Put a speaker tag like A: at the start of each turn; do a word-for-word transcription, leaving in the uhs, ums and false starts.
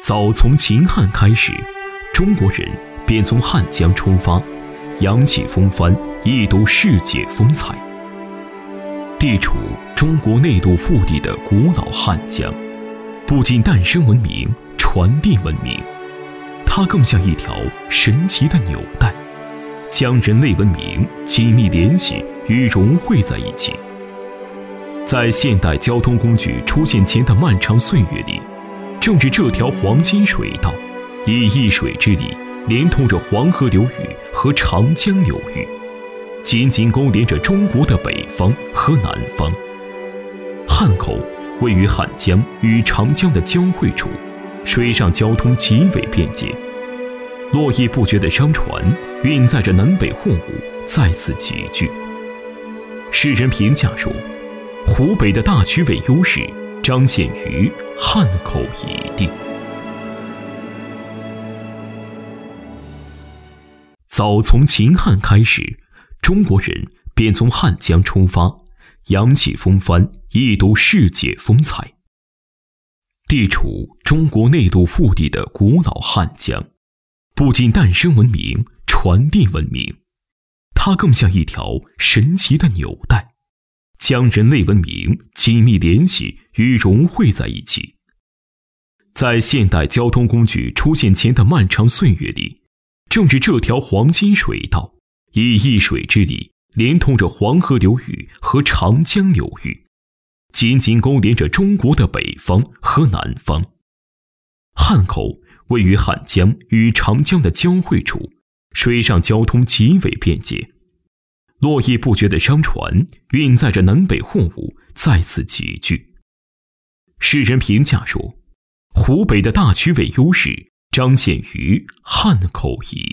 A: 早从秦汉开始，中国人便从汉江出发，扬起风帆，一睹世界风采。地处中国内陆腹地的古老汉江，不仅诞生文明、传递文明，它更像一条神奇的纽带，将人类文明紧密联系与融汇在一起。在现代交通工具出现前的漫长岁月里，正是这条黄金水道，以一水之力连通着黄河流域和长江流域，紧紧勾连着中国的北方和南方。汉口位于汉江与长江的交汇处，水上交通极为便捷，络绎不绝的商船运载着南北货物在此集聚。世人评价说，湖北的大区位优势彰显于汉口一地。早从秦汉开始，中国人便从汉江出发，扬起风帆，一睹世界风采。地处中国内陆腹地的古老汉江，不仅诞生文明、传递文明，它更像一条神奇的纽带，将人类文明紧密联系与融汇在一起。在现代交通工具出现前的漫长岁月里，正是这条黄金水道，以一水之力连通着黄河流域和长江流域，紧紧勾连着中国的北方和南方。汉口位于汉江与长江的交汇处，水上交通极为便捷，络绎不绝的商船运载着南北货物在此集聚。世人评价说，湖北的大区位优势彰显于汉口一